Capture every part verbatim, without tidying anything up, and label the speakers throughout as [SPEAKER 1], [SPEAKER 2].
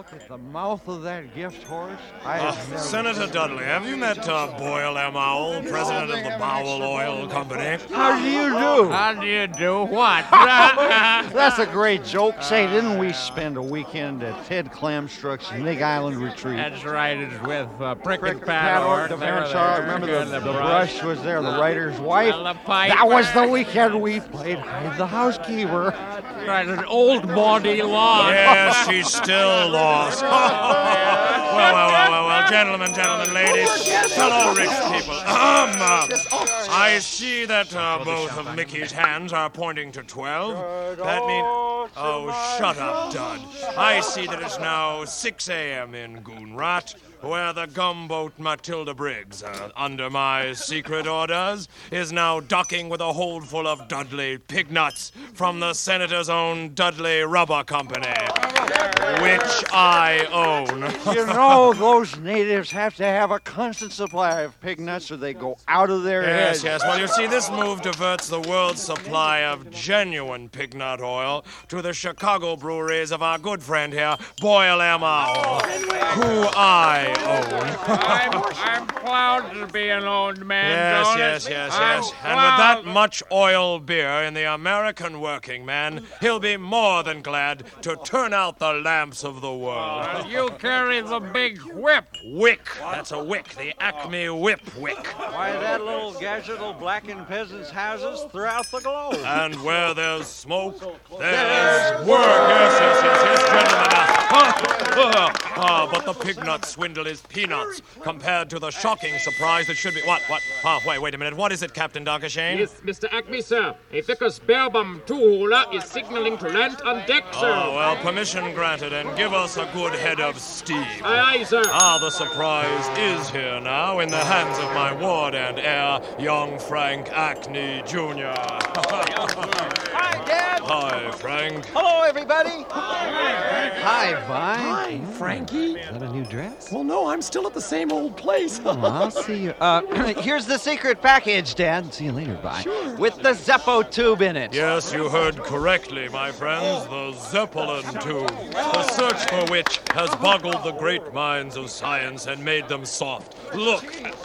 [SPEAKER 1] at the mouth of that gift horse. I
[SPEAKER 2] Uh,
[SPEAKER 1] have never
[SPEAKER 2] Senator Dudley, have you met uh, Boyle M. Owl, president of the Bowel Oil Company?
[SPEAKER 1] How do you do?
[SPEAKER 3] How do you do what?
[SPEAKER 1] That's a great joke. Say, didn't we spend a weekend at Ted Clamstruck's Nig Island Retreat?
[SPEAKER 3] That's right, it's with uh, Prick,
[SPEAKER 1] Prick
[SPEAKER 3] and
[SPEAKER 1] Pat Ork,
[SPEAKER 3] Pat
[SPEAKER 1] the
[SPEAKER 3] Ork. They were
[SPEAKER 1] Van
[SPEAKER 3] there.
[SPEAKER 1] Shaw, remember the,
[SPEAKER 3] And
[SPEAKER 1] the brush was there, the writer's wife.
[SPEAKER 3] Well, the pipe.
[SPEAKER 1] That was the weekend we played Hide the Housekeeper.
[SPEAKER 3] Right, an old bawdy lawn.
[SPEAKER 2] Yes, she's still lost. well, well, well, well, well, gentlemen, gentlemen, ladies, fellow rich people. Um, uh, I see that uh, both of Mickey's hands are pointing to twelve. That means... Oh, shut up, Dud. I see that it's now six a.m. in Goonrat, where the gumboat Matilda Briggs, uh, under my secret orders, is now docking with a hold full of Dudley pig nuts from the Senator's own Dudley Rubber Company, which I own.
[SPEAKER 1] You know, those natives have to have a constant supply of pig nuts or they go out of their
[SPEAKER 2] Yes,
[SPEAKER 1] heads.
[SPEAKER 2] yes. Well, you see, this move diverts the world's supply of genuine pig nut oil to the Chicago breweries of our good friend here, Boyle M. Owl, who I
[SPEAKER 3] I'm, I'm proud to be an old man,
[SPEAKER 2] Yes,
[SPEAKER 3] don't
[SPEAKER 2] yes,
[SPEAKER 3] it?
[SPEAKER 2] yes,
[SPEAKER 3] I'm
[SPEAKER 2] yes. And with that
[SPEAKER 3] proud.
[SPEAKER 2] much oil beer in the American working man, he'll be more than glad to turn out the lamps of the world.
[SPEAKER 3] Uh, you carry the big whip.
[SPEAKER 2] Wick. That's a wick. The Acme Whip Wick.
[SPEAKER 1] Why, that little gadget will blacken peasants' houses throughout the globe.
[SPEAKER 2] And where there's smoke, there's work. Yes, yes, yes, yes, gentlemen. Ah, but the pig nut swindle is peanuts compared to the shocking surprise that should be... What, what? Ah, wait, wait a minute. What is it, Captain Darkashane?
[SPEAKER 4] Yes, Mister Acme, sir. A Vickers Bearbum two-hauler is signaling to land on deck, sir.
[SPEAKER 2] Oh, well, permission granted, and give us a good head of steam.
[SPEAKER 4] Aye, aye, sir.
[SPEAKER 2] Ah, the surprise is here now in the hands of my ward and heir, young Frank Acme Junior
[SPEAKER 1] Hi, Dad.
[SPEAKER 2] Hi, Frank.
[SPEAKER 1] Hello, everybody. Hi, Vi.
[SPEAKER 5] Hi, Frankie.
[SPEAKER 1] Is that a new dress?
[SPEAKER 5] Well, no, I'm still at the same old place.
[SPEAKER 1] Oh, I'll see you. Uh, here's the secret package, Dad. See you later, bye.
[SPEAKER 5] Sure.
[SPEAKER 1] With the Zeppo tube in it.
[SPEAKER 2] Yes, you heard correctly, my friends. The Zeppelin tube, the search for which has boggled the great minds of science and made them soft. Look.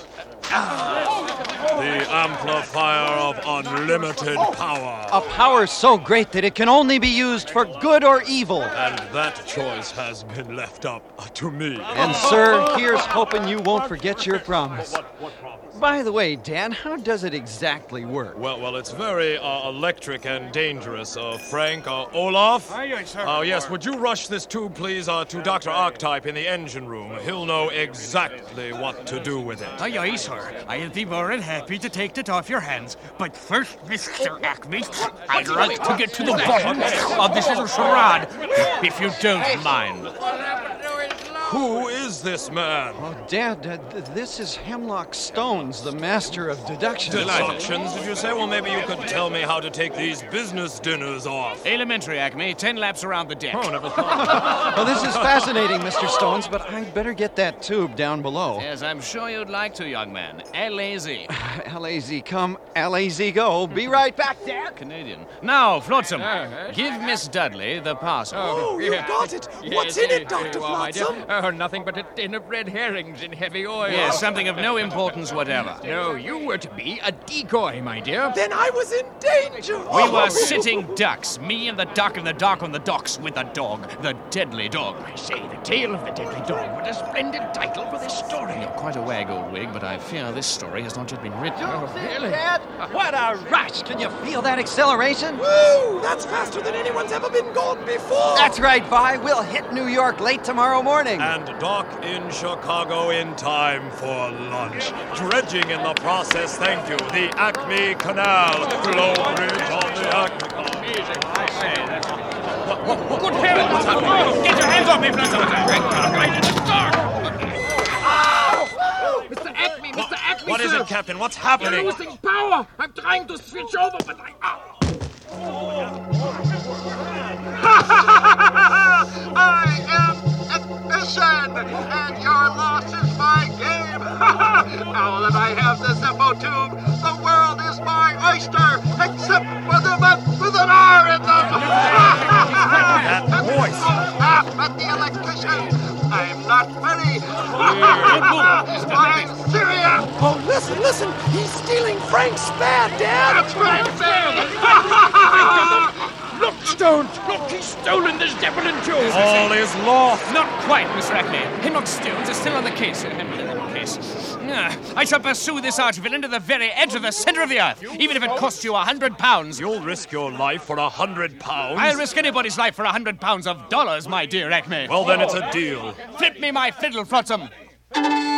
[SPEAKER 2] The amplifier of unlimited power.
[SPEAKER 1] A power so great that it can only be used for good or evil.
[SPEAKER 2] And that choice has been left up to me.
[SPEAKER 1] And, sir, here's hoping you won't forget your promise. By the way, Dan, how does it exactly work?
[SPEAKER 2] Well, well, it's very uh, electric and dangerous, uh, Frank. Uh, Olaf?
[SPEAKER 3] Aye, aye, sir.
[SPEAKER 2] Uh, yes, would you rush this tube, please, uh, to Doctor Archetype in the engine room? He'll know exactly what to do with it.
[SPEAKER 6] Aye, aye, sir. I'll be more than happy to take it off your hands. But first, Mister Acme, I'd like to get to the bottom of this little charade, if you don't mind.
[SPEAKER 2] Who is this man?
[SPEAKER 1] Oh, Dad, uh, th- this is Hemlock Stones, the master of deduction.
[SPEAKER 2] Deductions, did you say? Well, maybe you could tell me how to take these business dinners off.
[SPEAKER 6] Elementary, Acme. Ten laps around the deck.
[SPEAKER 2] Oh, never thought.
[SPEAKER 1] Well, this is fascinating, Mister Stones, but I'd better get that tube down below.
[SPEAKER 6] Yes, I'm sure you'd like to, young man. L A Z.
[SPEAKER 1] L A Z come, L A Z go. Be right back, Dad.
[SPEAKER 6] Canadian. Now, Flotsam,
[SPEAKER 3] Uh,
[SPEAKER 6] give Miss Dudley the parcel.
[SPEAKER 5] Oh, you
[SPEAKER 3] yeah.
[SPEAKER 5] got it.
[SPEAKER 3] Yes,
[SPEAKER 5] What's in
[SPEAKER 3] uh,
[SPEAKER 5] it, Doctor
[SPEAKER 3] well, my dear,
[SPEAKER 5] Flotsam?
[SPEAKER 3] Oh, nothing but a tin of red herrings in heavy oil.
[SPEAKER 6] Yes, something of no importance whatever.
[SPEAKER 3] No, you were to be a decoy, my dear.
[SPEAKER 5] Then I was in danger.
[SPEAKER 6] We were sitting ducks, me and the duck in the dark on the docks with the dog, the deadly dog.
[SPEAKER 3] I say, the tale of the deadly dog. What a splendid title for this story.
[SPEAKER 6] You're quite a wag, old wig, but I fear this story has not yet been written.
[SPEAKER 3] Oh, really?
[SPEAKER 1] Dad, what a rush! Can you feel that acceleration?
[SPEAKER 5] Woo! That's faster than anyone's ever been gone before.
[SPEAKER 1] That's right, Vi. We'll hit New York late tomorrow morning.
[SPEAKER 2] And dock in Chicago in time for lunch. Dredging in the process, thank you, the Acme Canal. Glow Bridge on the Acme Canal.
[SPEAKER 3] Music, I say. That's...
[SPEAKER 6] Good heavens! What's happening? Get your hands off me, Flotsam!
[SPEAKER 3] Right in the dark!
[SPEAKER 4] Mister Acme, Mister Acme,
[SPEAKER 2] What is
[SPEAKER 4] sir.
[SPEAKER 2] it, Captain? What's
[SPEAKER 4] You're
[SPEAKER 2] happening?
[SPEAKER 4] losing power. I'm trying to switch over, but I...
[SPEAKER 7] I am Ignition, and your loss is my game. Now that I have the Zeppo tube, the world is my oyster, except for the month with an R in them.
[SPEAKER 2] That voice.
[SPEAKER 7] Ah, but the electrician. I'm not funny. I'm serious.
[SPEAKER 5] Oh, listen, listen. He's stealing Frank's spad, Dad.
[SPEAKER 7] That's right, Sam.
[SPEAKER 3] Look, Stone! Look, he's stolen this devil and jewels!
[SPEAKER 2] All is lost.
[SPEAKER 6] Not quite, Mister Acme. Hemlock Stones is still on the case. Uh, case. Ah, I shall pursue this arch-villain to the very edge of the center of the earth, even if it costs you a hundred pounds.
[SPEAKER 2] You'll risk your life for a hundred pounds?
[SPEAKER 6] I'll risk anybody's life for a hundred pounds of dollars, my dear Acme.
[SPEAKER 2] Well, then it's a deal.
[SPEAKER 6] Flip me my fiddle, Flotsam.